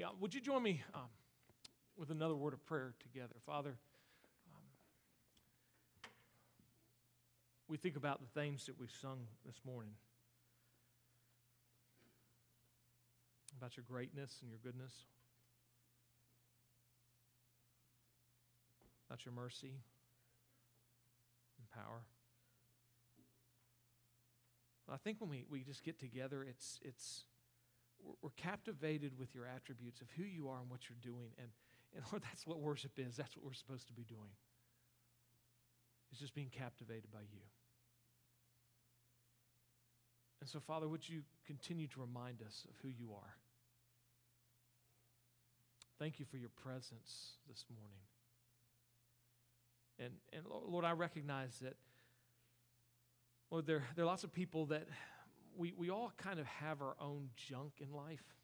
would you join me with another word of prayer together? Father, we think about the things that we've sung this morning, about your greatness and your goodness, about your mercy and power. I think when we just get together, we're captivated with your attributes of who you are and what you're doing. And Lord, that's what worship is. That's what we're supposed to be doing. It's just being captivated by you. And so, Father, would you continue to remind us of who you are? Thank you for your presence this morning. And Lord, I recognize that, Lord, there are lots of people that we all kind of have our own junk in life.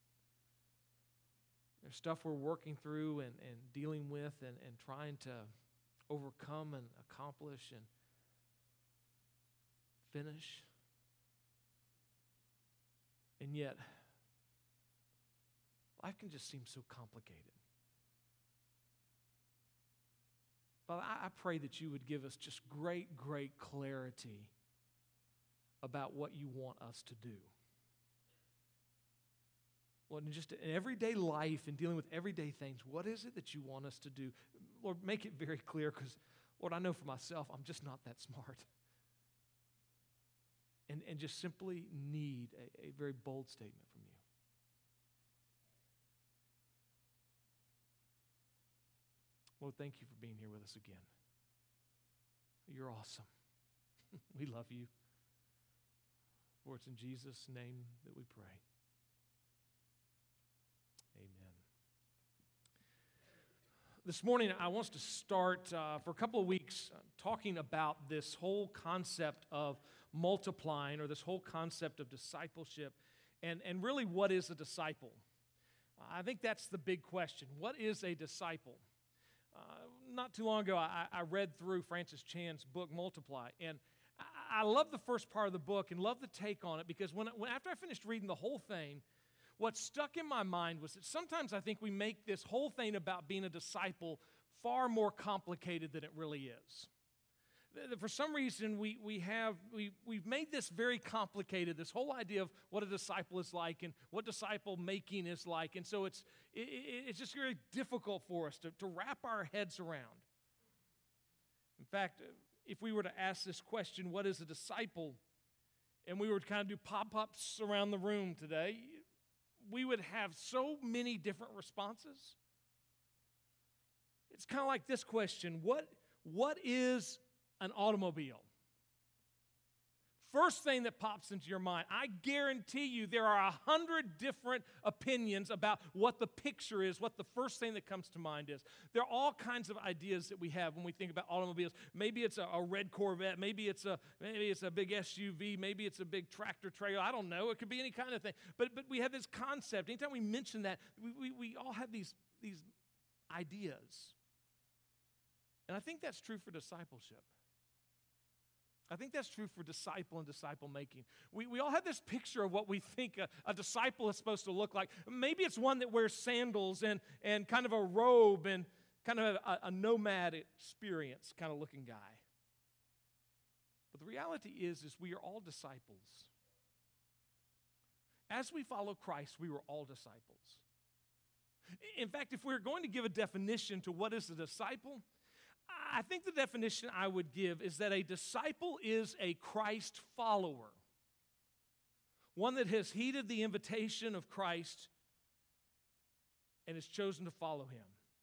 There's stuff we're working through and dealing with and trying to overcome and accomplish and finish. And yet, life can just seem so complicated. Father, I pray that you would give us just great, great clarity about what you want us to do. Lord, in just in everyday life and dealing with everyday things, what is it that you want us to do? Lord, make it very clear because, Lord, I know for myself, I'm just not that smart. And just simply need a very bold statement from you. Lord, thank you for being here with us again. You're awesome. We love you. For it's in Jesus' name that we pray. Amen. This morning, I want us to start for a couple of weeks talking about this whole concept of multiplying or this whole concept of discipleship and really what is a disciple. I think that's the big question. What is a disciple? Not too long ago, I read through Francis Chan's book, Multiply, and I love the first part of the book and love the take on it because after I finished reading the whole thing, what stuck in my mind was that sometimes I think we make this whole thing about being a disciple far more complicated than it really is. For some reason, we've made this very complicated, this whole idea of what a disciple is like and what disciple making is like. And so it's just very difficult for us to wrap our heads around. In fact, if we were to ask this question, what is a disciple, and we were to kind of do pop-ups around the room today, we would have so many different responses. It's kind of like this question, what is an automobile? First thing that pops into your mind, I guarantee you there are 100 different opinions about what the picture is, what the first thing that comes to mind is. There are all kinds of ideas that we have when we think about automobiles. Maybe it's a red Corvette, maybe it's a big SUV, maybe it's a big tractor trailer. I don't know. It could be any kind of thing. But we have this concept. Anytime we mention that, we all have these ideas. And I think that's true for discipleship. I think that's true for disciple and disciple making. We all have this picture of what we think a disciple is supposed to look like. Maybe it's one that wears sandals and kind of a robe and kind of a nomad experience kind of looking guy. But the reality is we are all disciples. As we follow Christ, we were all disciples. In fact, if we're going to give a definition to what is a disciple, I think the definition I would give is that a disciple is a Christ follower, one that has heeded the invitation of Christ and has chosen to follow him.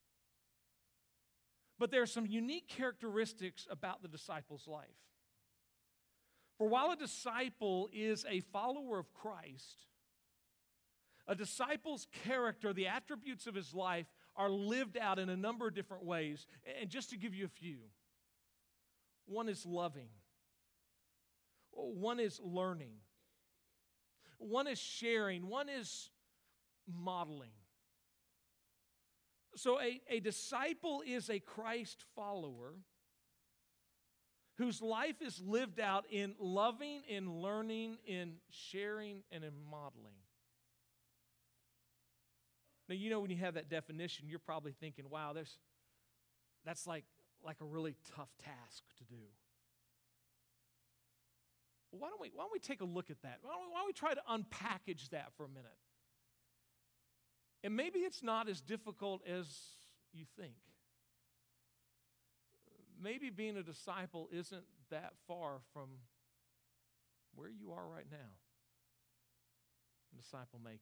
But there are some unique characteristics about the disciple's life. For while a disciple is a follower of Christ, a disciple's character, the attributes of his life, are lived out in a number of different ways. And just to give you a few, one is loving, one is learning, one is sharing, one is modeling. So a disciple is a Christ follower whose life is lived out in loving, in learning, in sharing, and in modeling. Now, when you have that definition, you're probably thinking, wow, that's like a really tough task to do. Why don't we take a look at that? Why don't we try to unpackage that for a minute? And maybe it's not as difficult as you think. Maybe being a disciple isn't that far from where you are right now in disciple making.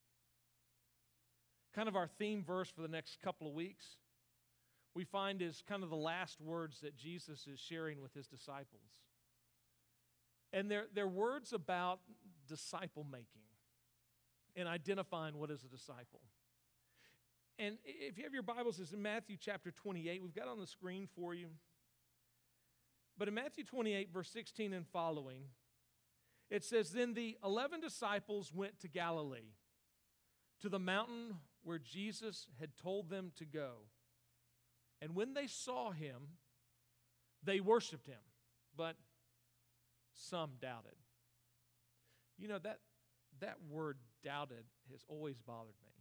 Kind of our theme verse for the next couple of weeks, we find is kind of the last words that Jesus is sharing with his disciples. And they're words about disciple making and identifying what is a disciple. And if you have your Bibles, it's in Matthew chapter 28. We've got it on the screen for you. But in Matthew 28, verse 16 and following, it says, "Then the 11 disciples went to Galilee, to the mountain where Jesus had told them to go. And when they saw him, they worshiped him, but some doubted." That word doubted has always bothered me.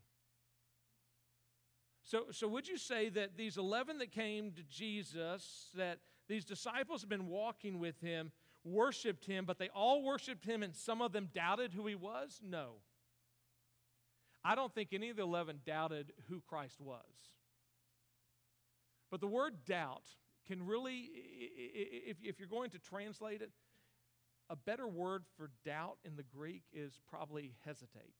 So would you say that these 11 that came to Jesus, that these disciples have been walking with him, worshiped him, but they all worshiped him and some of them doubted who he was? No. I don't think any of the 11 doubted who Christ was. But the word doubt can really, if you're going to translate it, a better word for doubt in the Greek is probably hesitate.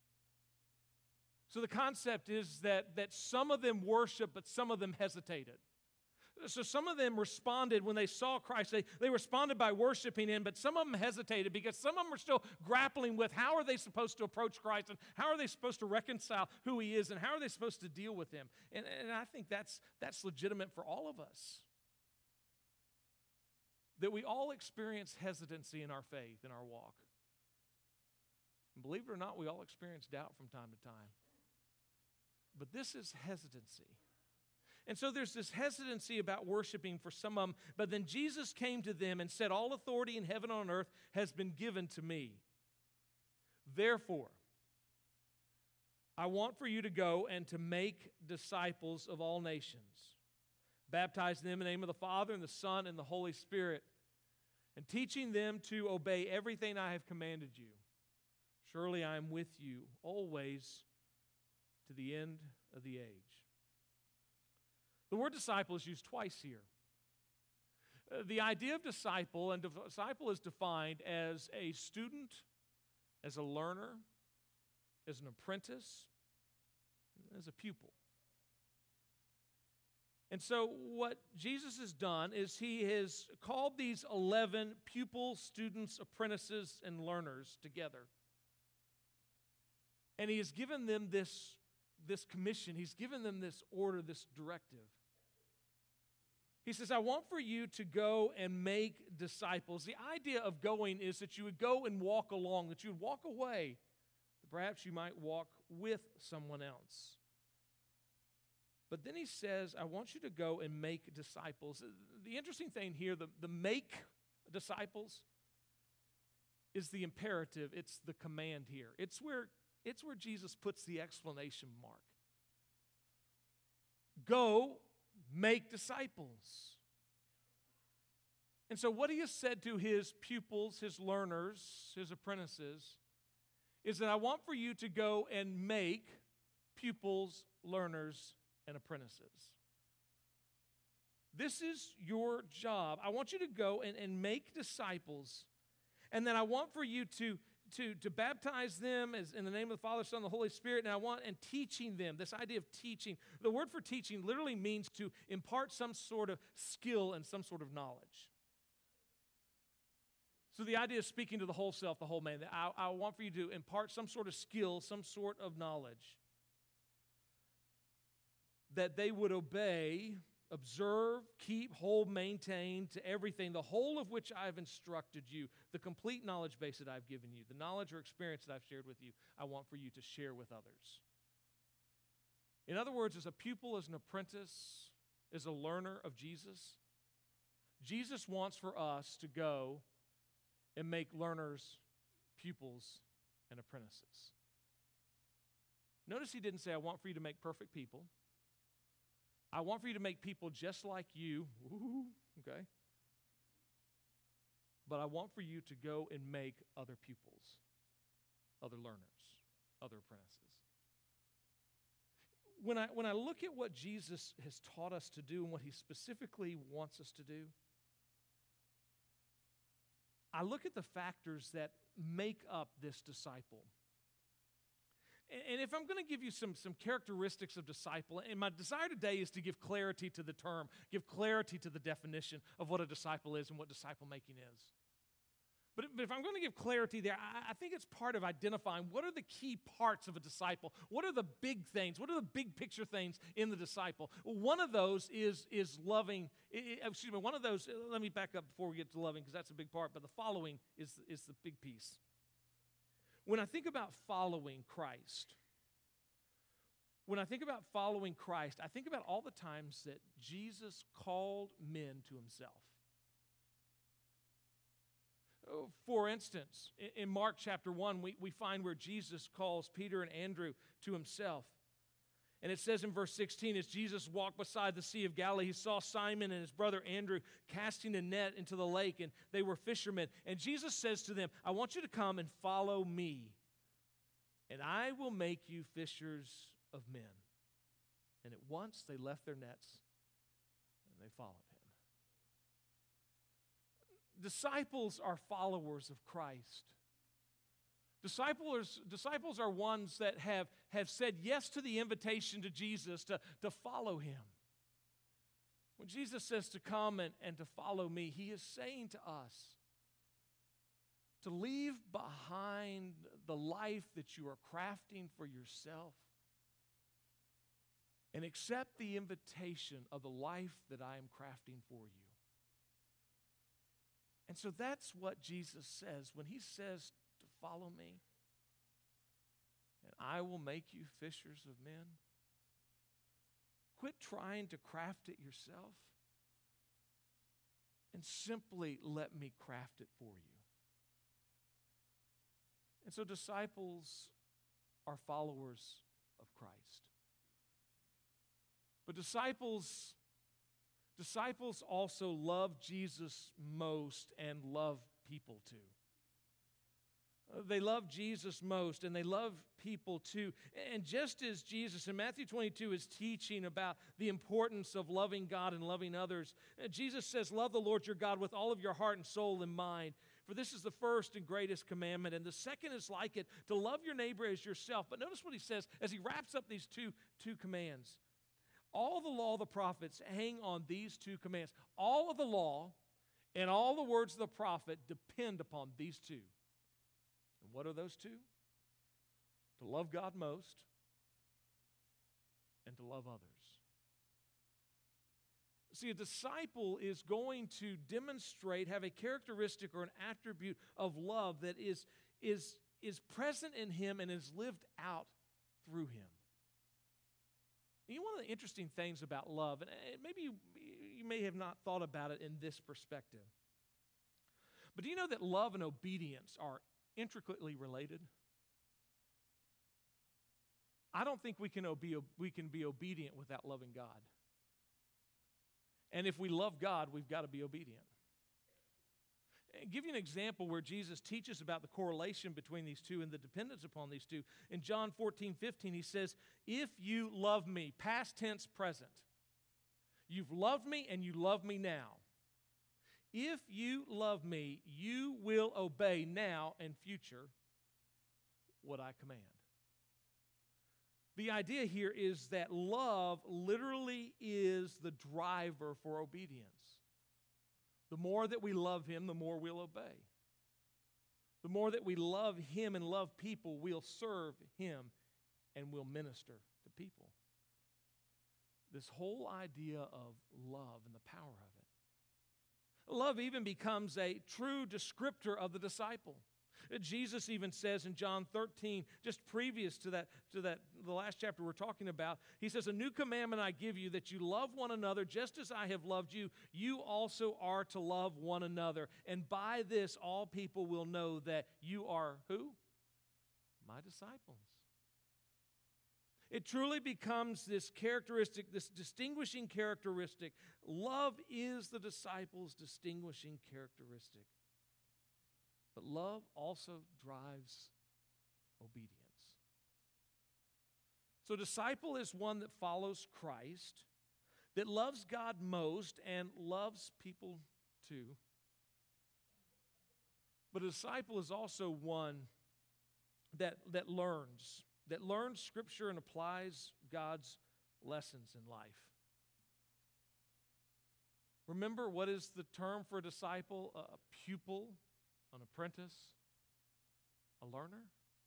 So the concept is that some of them worshiped, but some of them hesitated. So some of them responded when they saw Christ. They responded by worshiping him, but some of them hesitated because some of them were still grappling with how are they supposed to approach Christ and how are they supposed to reconcile who he is and how are they supposed to deal with him. And I think that's legitimate for all of us. That we all experience hesitancy in our faith, in our walk. And believe it or not, we all experience doubt from time to time. But this is hesitancy. And so there's this hesitancy about worshiping for some of them, but then Jesus came to them and said, "All authority in heaven and on earth has been given to me. Therefore, I want for you to go and to make disciples of all nations, baptizing them in the name of the Father and the Son and the Holy Spirit, and teaching them to obey everything I have commanded you. Surely I am with you always to the end of the age." The word disciple is used twice here. The idea of disciple, and disciple is defined as a student, as a learner, as an apprentice, as a pupil. And so what Jesus has done is he has called these 11 pupils, students, apprentices, and learners together. And he has given them this commission. He's given them this order, this directive. He says, "I want for you to go and make disciples." The idea of going is that you would go and walk along, that you would walk away, that perhaps you might walk with someone else. But then he says, "I want you to go and make disciples." The interesting thing here, the make disciples is the imperative. It's the command here. It's where Jesus puts the exclamation mark. Go make disciples. And so what he has said to his pupils, his learners, his apprentices, is that I want for you to go and make pupils, learners, and apprentices. This is your job. I want you to go and make disciples. And then I want for you to baptize them as in the name of the Father, Son, and the Holy Spirit, and teaching them, this idea of teaching. The word for teaching literally means to impart some sort of skill and some sort of knowledge. So the idea of speaking to the whole self, the whole man, I want for you to impart some sort of skill, some sort of knowledge, that they would obey, observe, keep, hold, maintain to everything, the whole of which I have instructed you, the complete knowledge base that I've given you, the knowledge or experience that I've shared with you, I want for you to share with others. In other words, as a pupil, as an apprentice, as a learner of Jesus, Jesus wants for us to go and make learners, pupils, and apprentices. Notice he didn't say, I want for you to make perfect people. I want for you to make people just like you. Ooh, okay? But I want for you to go and make other pupils, other learners, other apprentices. When I look at what Jesus has taught us to do and what he specifically wants us to do, I look at the factors that make up this disciple. And if I'm going to give you some characteristics of disciple, and my desire today is to give clarity to the term, give clarity to the definition of what a disciple is and what disciple making is. But if I'm going to give clarity there, I think it's part of identifying what are the key parts of a disciple. What are the big things? What are the big picture things in the disciple? Well, one of those is loving. One of those, let me back up before we get to loving because that's a big part, but the following is the big piece. When I think about following Christ, I think about all the times that Jesus called men to himself. For instance, in Mark chapter 1, we find where Jesus calls Peter and Andrew to himself. And it says in verse 16, as Jesus walked beside the Sea of Galilee, he saw Simon and his brother Andrew casting a net into the lake, and they were fishermen. And Jesus says to them, I want you to come and follow me, and I will make you fishers of men. And at once they left their nets, and they followed him. Disciples are followers of Christ. Disciples are ones that have said yes to the invitation to Jesus to follow him. When Jesus says to come and to follow me, he is saying to us to leave behind the life that you are crafting for yourself and accept the invitation of the life that I am crafting for you. And so that's what Jesus says when he says to follow me, and I will make you fishers of men. Quit trying to craft it yourself and simply let me craft it for you. And so disciples are followers of Christ. But disciples also love Jesus most and love people too. They love Jesus most and they love people too. And just as Jesus in Matthew 22 is teaching about the importance of loving God and loving others, Jesus says, love the Lord your God with all of your heart and soul and mind. For this is the first and greatest commandment. And the second is like it, to love your neighbor as yourself. But notice what he says as he wraps up these two commands. All the law of the prophets hang on these two commands. All of the law and all the words of the prophet depend upon these two. And what are those two? To love God most and to love others. See, a disciple is going to demonstrate, have a characteristic or an attribute of love that is present in him and is lived out through him. You know, one of the interesting things about love, and maybe you may have not thought about it in this perspective, but do you know that love and obedience are intricately related? I don't think we can be obedient without loving God. And if we love God, we've got to be obedient. I'll give you an example where Jesus teaches about the correlation between these two and the dependence upon these two. In John 14:15, he says, if you love me, past tense, present, you've loved me and you love me now. If you love me, you will obey now and future what I command. The idea here is that love literally is the driver for obedience. The more that we love him, the more we'll obey. The more that we love him and love people, we'll serve him and we'll minister to people. This whole idea of love and the power of it. Love even becomes a true descriptor of the disciple. Jesus even says in John 13, just previous to that, the last chapter we're talking about, he says, a new commandment I give you, that you love one another just as I have loved you. You also are to love one another. And by this, all people will know that you are who? My disciples. It truly becomes this characteristic, this distinguishing characteristic. Love is the disciples' distinguishing characteristic. But love also drives obedience. So, disciple is one that follows Christ, that loves God most and loves people too. But a disciple is also one that learns Scripture and applies God's lessons in life. Remember, what is the term for a disciple? A pupil, an apprentice, a learner?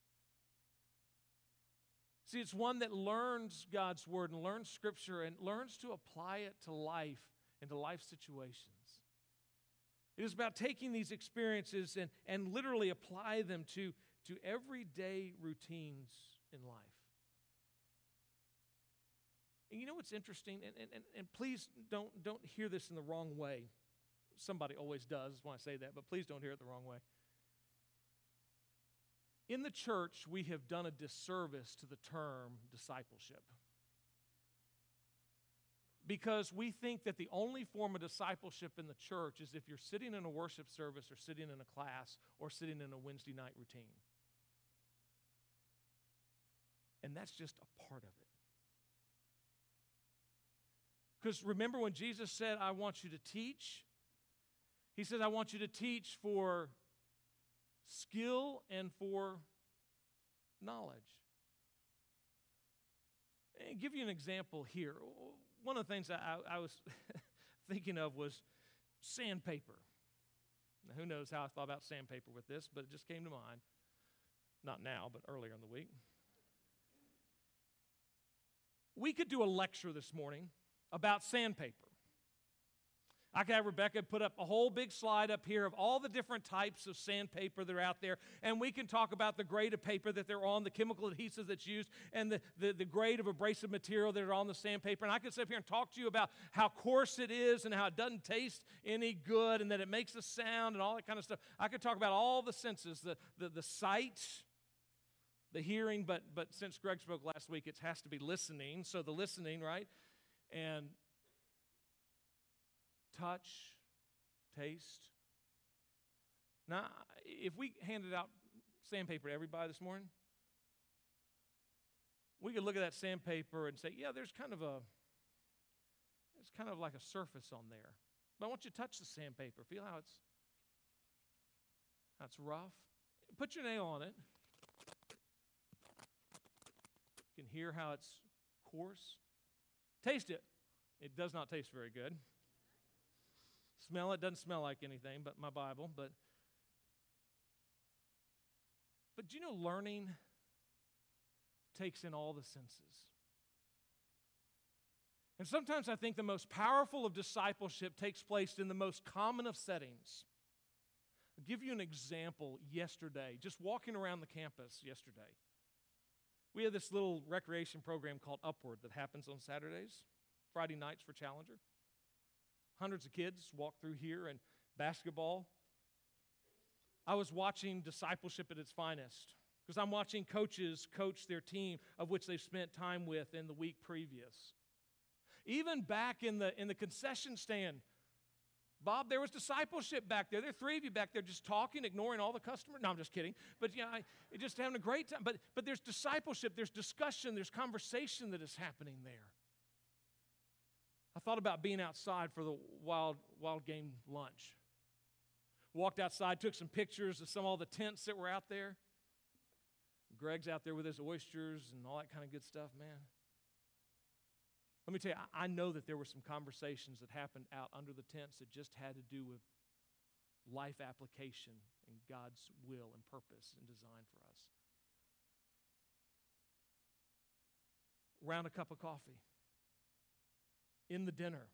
See, it's one that learns God's Word and learns Scripture and learns to apply it to life and to life situations. It is about taking these experiences and literally apply them to everyday routines in life. And you know what's interesting? And please don't hear this in the wrong way. Somebody always does when I say that, but please don't hear it the wrong way. In the church, we have done a disservice to the term discipleship, because we think that the only form of discipleship in the church is if you're sitting in a worship service or sitting in a class or sitting in a Wednesday night routine. And that's just a part of it. Because remember when Jesus said, I want you to teach? He said, I want you to teach for skill and for knowledge. And give you an example here. One of the things I was thinking of was sandpaper. Now, who knows how I thought about sandpaper with this, but it just came to mind. Not now, but earlier in the week. We could do a lecture this morning about sandpaper. I could have Rebecca put up a whole big slide up here of all the different types of sandpaper that are out there, and we can talk about the grade of paper that they're on, the chemical adhesive that's used, and the grade of abrasive material that are on the sandpaper. And I could sit up here and talk to you about how coarse it is and how it doesn't taste any good and that it makes a sound and all that kind of stuff. I could talk about all the senses, the sight, the hearing, but since Greg spoke last week, it has to be listening. So the listening, right? And touch, taste. Now, if we handed out sandpaper to everybody this morning, we could look at that sandpaper and say, yeah, there's kind of like a surface on there. But I want you to touch the sandpaper. Feel how it's rough. Put your nail on it. You can hear how it's coarse. Taste it. It does not taste very good. Smell it. Doesn't smell like anything but my Bible. But you know, learning takes in all the senses. And sometimes I think the most powerful of discipleship takes place in the most common of settings. I'll give you an example yesterday, just walking around the campus yesterday. We have this little recreation program called Upward that happens on Saturdays, Friday nights for Challenger. Hundreds of kids walk through here, and basketball. I was watching discipleship at its finest because I'm watching coaches coach their team of which they've spent time with in the week previous. Even back in the concession stand, Bob, there was discipleship back there. There are three of you back there just talking, ignoring all the customers. No, I'm just kidding. But yeah, just having a great time. But there's discipleship, there's discussion, there's conversation that is happening there. I thought about being outside for the wild game lunch. Walked outside, took some pictures of all the tents that were out there. Greg's out there with his oysters and all that kind of good stuff, man. Let me tell you, I know that there were some conversations that happened out under the tents that just had to do with life application and God's will and purpose and design for us. Around a cup of coffee. In the dinner.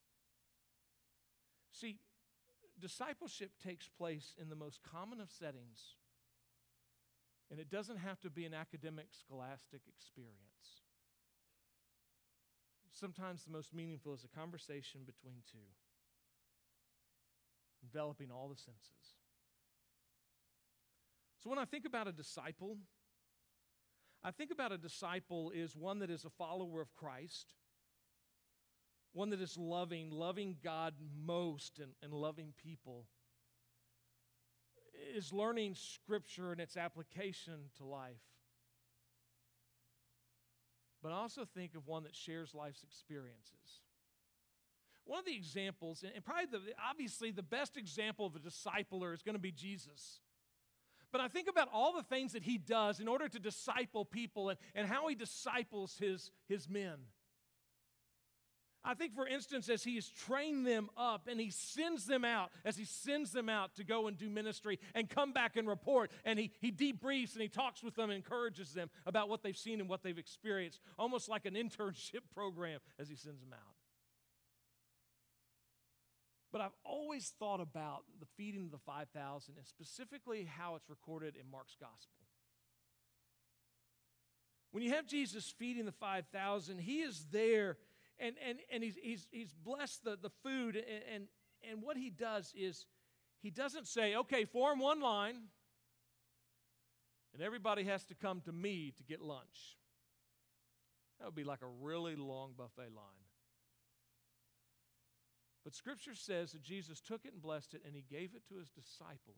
See, discipleship takes place in the most common of settings, and it doesn't have to be an academic, scholastic experience. Sometimes the most meaningful is a conversation between two, enveloping all the senses. So when I think about a disciple, I think about a disciple is one that is a follower of Christ, one that is loving God most and loving people, is learning Scripture and its application to life. But I also think of one that shares life's experiences. One of the examples, and probably obviously the best example of a discipler is going to be Jesus. But I think about all the things that he does in order to disciple people and how he disciples his men. I think, for instance, as he has trained them up and he sends them out, to go and do ministry and come back and report, and he debriefs and he talks with them and encourages them about what they've seen and what they've experienced, almost like an internship program as he sends them out. But I've always thought about the feeding of the 5,000 and specifically how it's recorded in Mark's gospel. When you have Jesus feeding the 5,000, he is there and he's blessed the food, and what he does is he doesn't say, okay, form one line, and everybody has to come to me to get lunch. That would be like a really long buffet line. But Scripture says that Jesus took it and blessed it, and he gave it to his disciples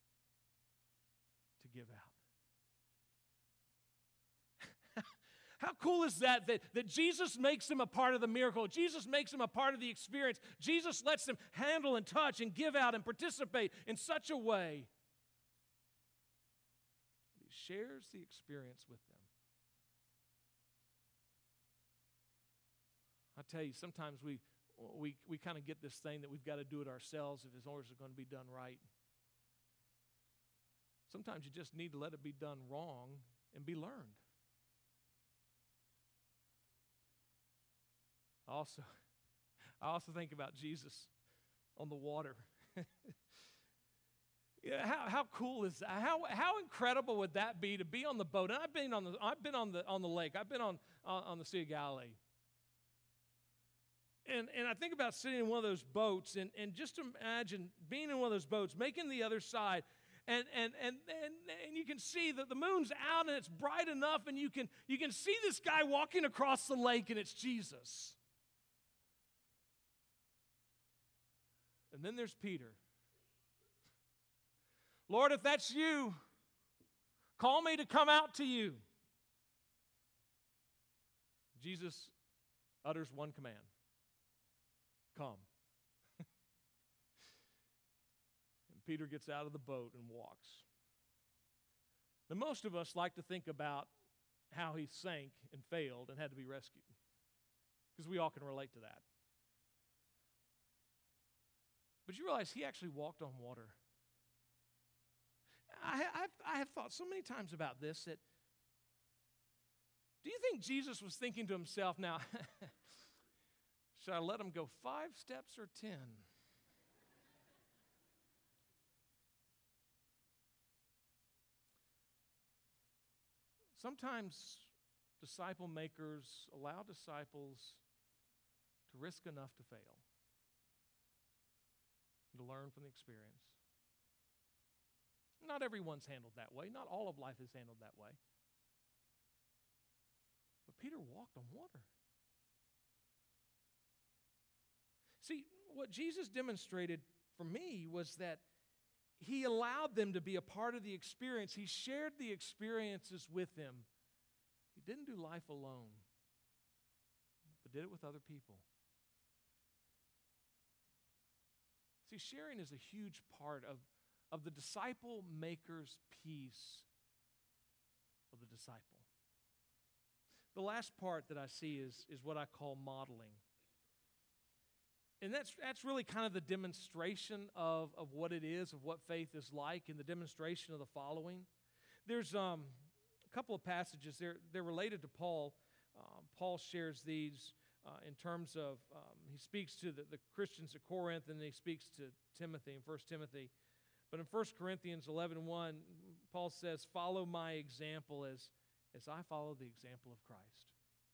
to give out. How cool is that Jesus makes them a part of the miracle? Jesus makes them a part of the experience. Jesus lets them handle and touch and give out and participate in such a way that he shares the experience with them. I tell you, sometimes we kind of get this thing that we've got to do it ourselves if it's always going to be done right. Sometimes you just need to let it be done wrong and be learned. I also think about Jesus on the water. Yeah, how cool is that? How incredible would that be to be on the boat? And I've been on the lake. I've been on the Sea of Galilee. And I think about sitting in one of those boats and just imagine being in one of those boats, making the other side, and you can see that the moon's out and it's bright enough, and you can see this guy walking across the lake, and it's Jesus. And then there's Peter. Lord, if that's you, call me to come out to you. Jesus utters one command. Come. And Peter gets out of the boat and walks. Now, most of us like to think about how he sank and failed and had to be rescued, because we all can relate to that. But you realize he actually walked on water. I have thought so many times about this that, do you think Jesus was thinking to himself, now, should I let him go 5 steps or 10? Sometimes disciple makers allow disciples to risk enough to fail, to learn from the experience. Not everyone's handled that way. Not all of life is handled that way. But Peter walked on water. See, what Jesus demonstrated for me was that he allowed them to be a part of the experience. He shared the experiences with them. He didn't do life alone, but did it with other people. See, sharing is a huge part of the disciple maker's piece of the disciple. The last part that I see is what I call modeling. And that's really kind of the demonstration of what it is, of what faith is like, and the demonstration of the following. There's a couple of passages. They're related to Paul. Paul shares these in terms of, he speaks to the Christians at Corinth, and he speaks to Timothy in 1 Timothy. But in 1 Corinthians 11:1, Paul says, follow my example as I follow the example of Christ.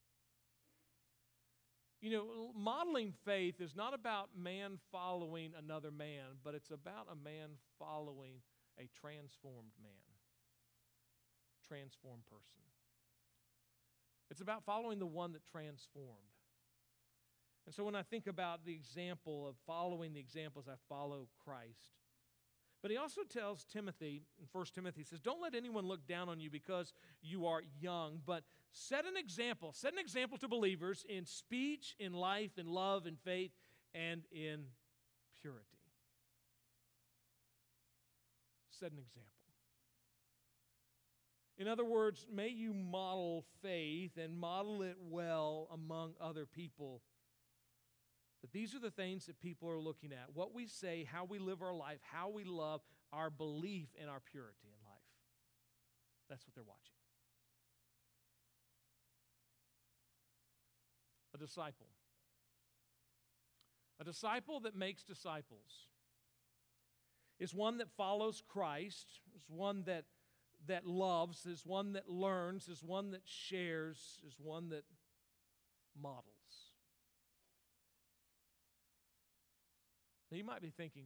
You know, modeling faith is not about man following another man, but it's about a man following a transformed man, transformed person. It's about following the one that transformed. And so when I think about the example of following the examples, I follow Christ. But he also tells Timothy, in 1 Timothy, he says, don't let anyone look down on you because you are young, but set an example. Set an example to believers in speech, in life, in love, in faith, and in purity. Set an example. In other words, may you model faith and model it well among other people. That these are the things that people are looking at. What we say, how we live our life, how we love, our belief in our purity in life. That's what they're watching. A disciple. A disciple that makes disciples is one that follows Christ, is one that loves, is one that learns, is one that shares, is one that models. Now you might be thinking,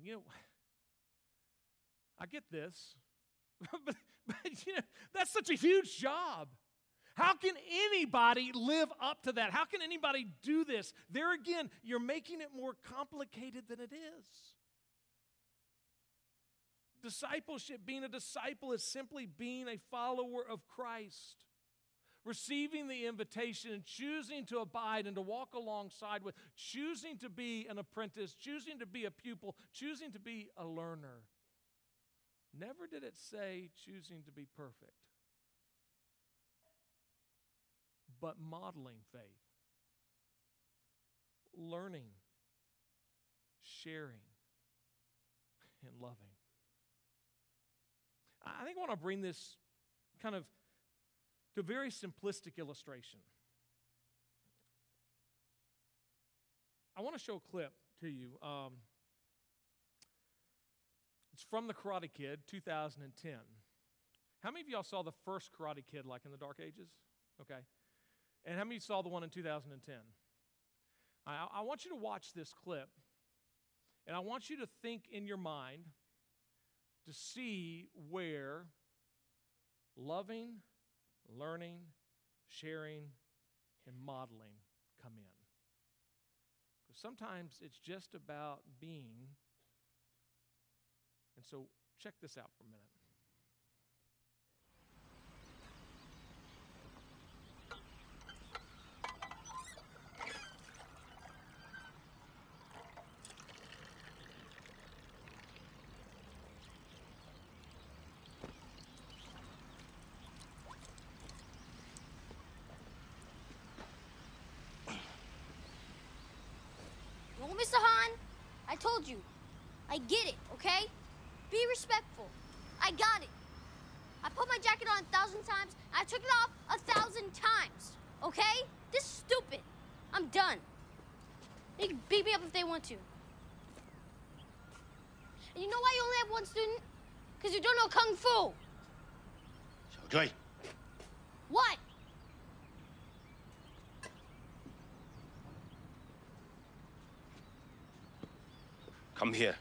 I get this, but that's such a huge job. How can anybody live up to that? How can anybody do this? There again, you're making it more complicated than it is. Discipleship, being a disciple, is simply being a follower of Christ. Receiving the invitation and choosing to abide and to walk alongside with, choosing to be an apprentice, choosing to be a pupil, choosing to be a learner. Never did it say choosing to be perfect, but modeling faith, learning, sharing, and loving. I think I want to bring this kind of to a very simplistic illustration. I want to show a clip to you. It's from The Karate Kid, 2010. How many of y'all saw the first Karate Kid, like in the Dark Ages? Okay. And how many of you saw the one in 2010? I want you to watch this clip, and I want you to think in your mind to see where loving, learning, sharing, and modeling come in. Because sometimes it's just about being. And so check this out for a minute. No, Mr. Han, I told you. I get it, okay? Be respectful. I got it. I put my jacket on 1,000 times. I took it off 1,000 times, okay? This is stupid. I'm done. They can beat me up if they want to. And you know why you only have one student? Because you don't know Kung Fu. Xiao Zhui. What? Come here.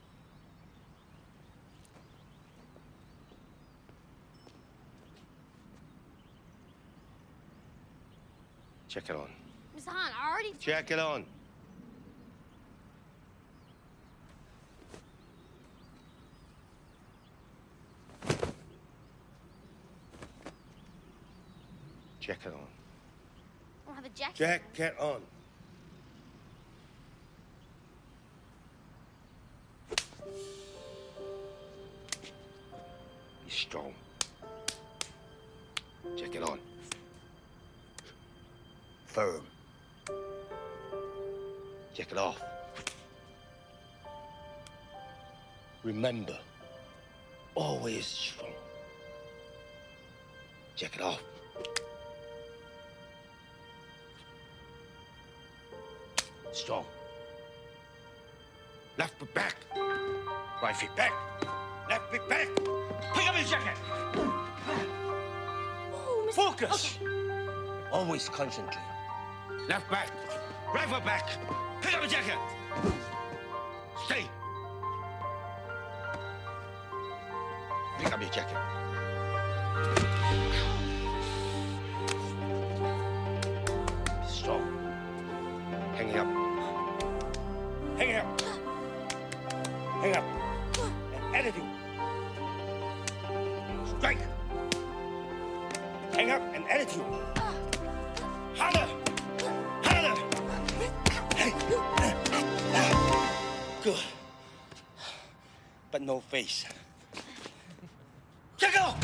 Check it on. Mr. Han, I already... Check it on. Check it on. I don't have a jacket. Jacket on. Be strong. Check it on. Firm. Check it off. Remember, always strong. Check it off. Strong. Left foot back. Right feet back. Left feet back. Pick up your jacket. Oh, Mr. Focus. Okay. Always concentrate. Left back. Right foot back. Pick up your jacket. Stay. Pick up your jacket. with you. Harder! Harder! Good. But no face. Check out!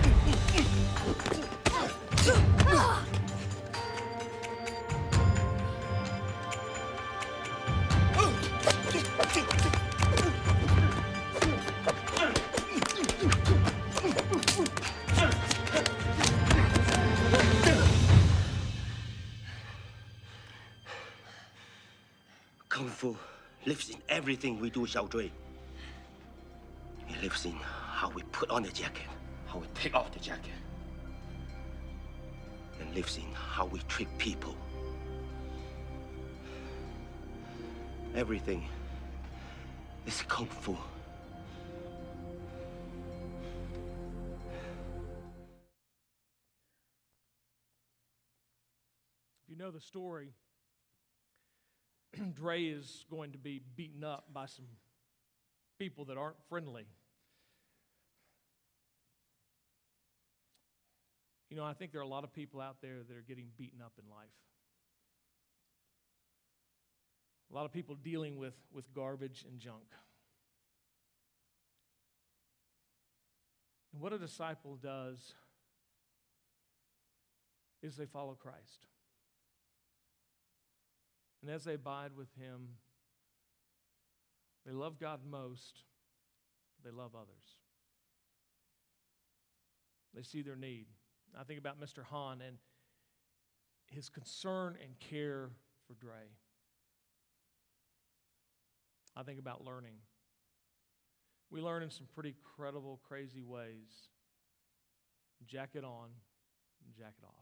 Kung Fu lives in everything we do, Xiao Zhui. It lives in how we put on the jacket, how we take off the jacket, and lives in how we treat people. Everything is Kung Fu. If you know the story, Dre is going to be beaten up by some people that aren't friendly. You know, I think there are a lot of people out there that are getting beaten up in life. A lot of people dealing with garbage and junk. And what a disciple does is they follow Christ. And as they abide with him, they love God most, but they love others. They see their need. I think about Mr. Han and his concern and care for Dre. I think about learning. We learn in some pretty credible, crazy ways. Jacket on and jacket off.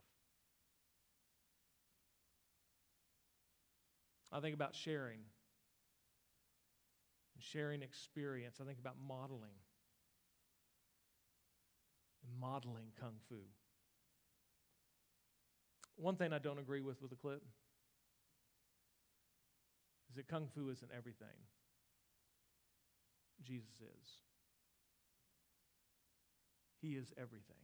I think about sharing and sharing experience. I think about modeling and modeling Kung Fu. One thing I don't agree with the clip is that Kung Fu isn't everything. Jesus is. He is everything.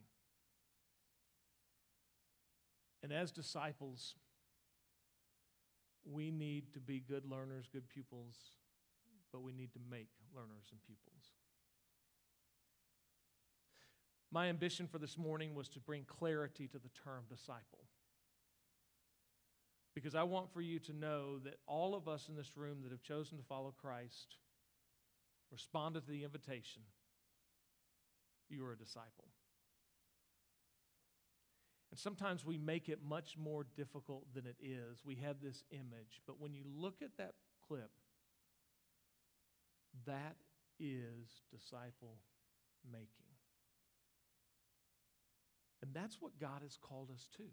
And as disciples, we need to be good learners, good pupils, but we need to make learners and pupils. My ambition for this morning was to bring clarity to the term disciple. Because I want for you to know that all of us in this room that have chosen to follow Christ, responded to the invitation, you are a disciple. And sometimes we make it much more difficult than it is. We have this image. But when you look at that clip, that is disciple making. And that's what God has called us to.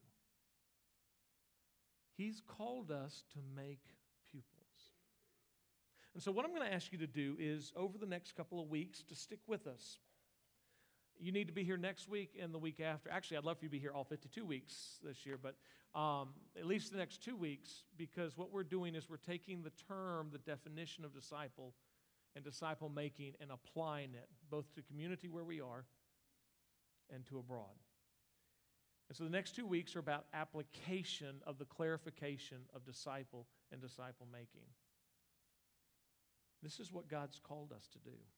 He's called us to make pupils. And so what I'm going to ask you to do is, over the next couple of weeks, to stick with us. You need to be here next week and the week after. Actually, I'd love for you to be here all 52 weeks this year, but at least the next 2 weeks, because what we're doing is we're taking the term, the definition of disciple and disciple making, and applying it both to community where we are and to abroad. And so the next 2 weeks are about application of the clarification of disciple and disciple making. This is what God's called us to do.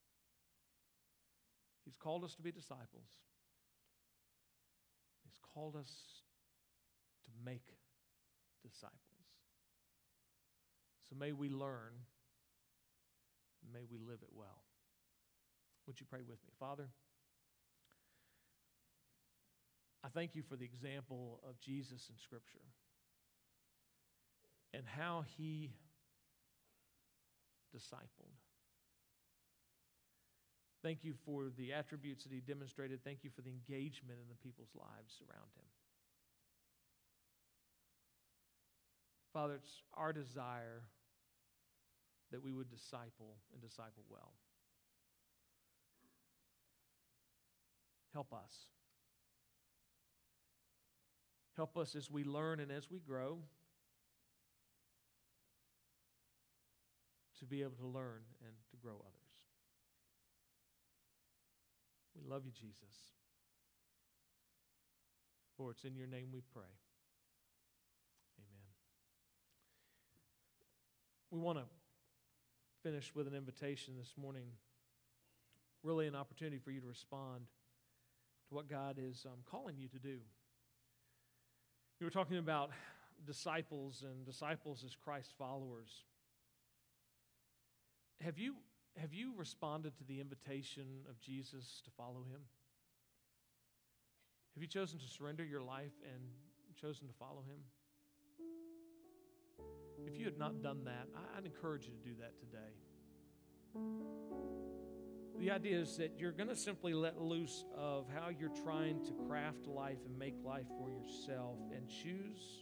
He's called us to be disciples. He's called us to make disciples. So may we learn, and may we live it well. Would you pray with me? Father, I thank you for the example of Jesus in Scripture and how he discipled. Thank you for the attributes that he demonstrated. Thank you for the engagement in the people's lives around him. Father, it's our desire that we would disciple and disciple well. Help us. Help us as we learn and as we grow to be able to learn and to grow others. We love you, Jesus. For it's in your name we pray. Amen. We want to finish with an invitation this morning, really an opportunity for you to respond to what God is calling you to do. You were talking about disciples and disciples as Christ followers. Have you responded to the invitation of Jesus to follow him? Have you chosen to surrender your life and chosen to follow him? If you had not done that, I'd encourage you to do that today. The idea is that you're going to simply let loose of how you're trying to craft life and make life for yourself and choose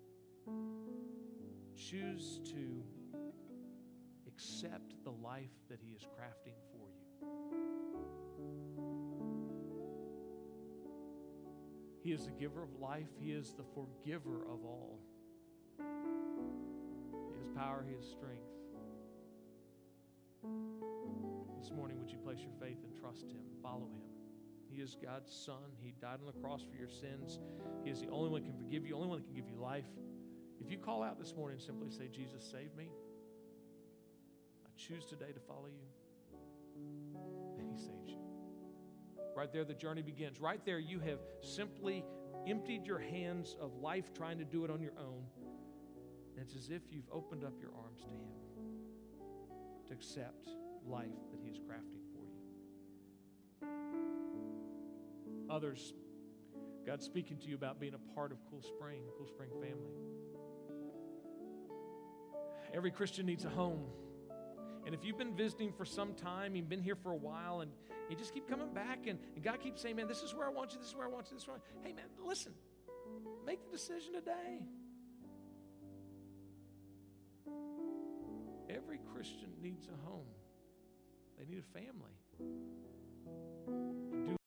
to accept the life that he is crafting for you. He is the giver of life. He is the forgiver of all. He has power. He has strength. This morning, would you place your faith and trust him? Follow him. He is God's Son. He died on the cross for your sins. He is the only one who can forgive you, only one that can give you life. If you call out this morning and simply say, Jesus, save me, I choose today to follow you, then he saves you. Right there, the journey begins. Right there, you have simply emptied your hands of life trying to do it on your own. And it's as if you've opened up your arms to him to accept life that he is crafting for you. Others, God's speaking to you about being a part of Cool Spring family. Every Christian needs a home. And if you've been visiting for some time, you've been here for a while, and you just keep coming back, and God keeps saying, man, this is where I want you, this is where I want you, this is where hey, man, listen, make the decision today. Every Christian needs a home. They need a family.